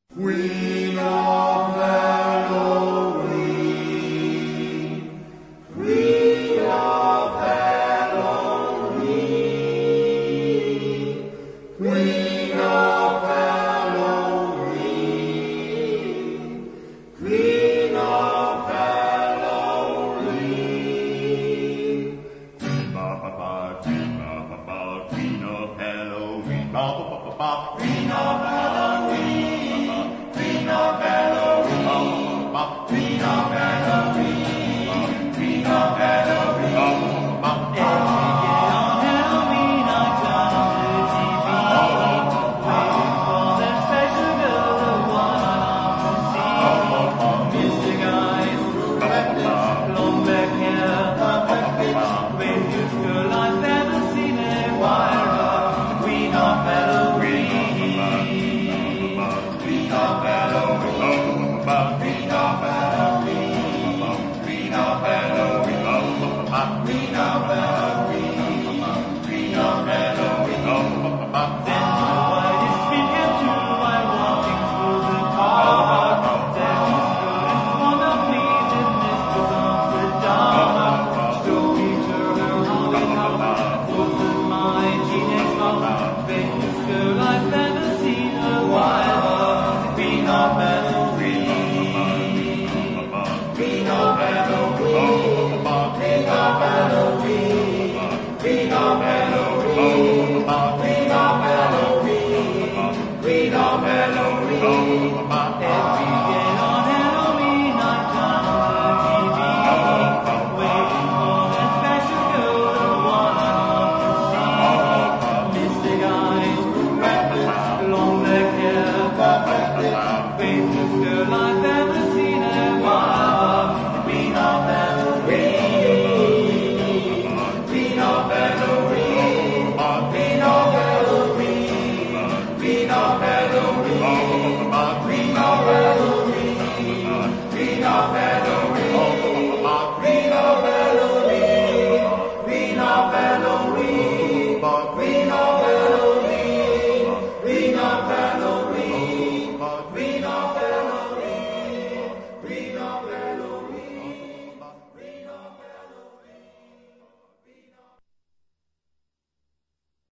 Queen of Halloween, Queen of Halloween, Queen of Halloween, Queen of Halloween. Queen of Halloween, Queen of Halloween, Queen of Halloween. Queen of Halloween, Queen of Halloween, Queen of Halloween. Queen of Halloween,